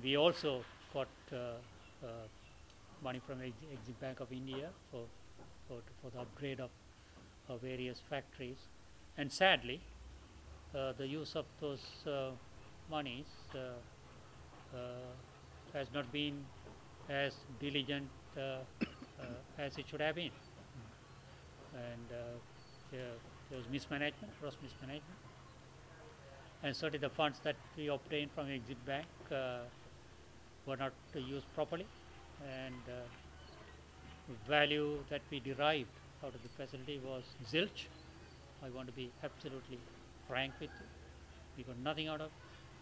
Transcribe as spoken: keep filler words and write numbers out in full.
we also got uh, uh, money from Ex- Exim Bank of India for, for, for the upgrade of uh, various factories. And sadly, uh, the use of those uh, monies uh, uh, has not been as diligent uh, uh, as it should have been. And uh, there, there was mismanagement, gross mismanagement. And certainly the funds that we obtained from Exim Bank uh, were not uh, used properly, and uh, value that we derived out of the facility was zilch. I want to be absolutely frank with you. We got nothing out of it.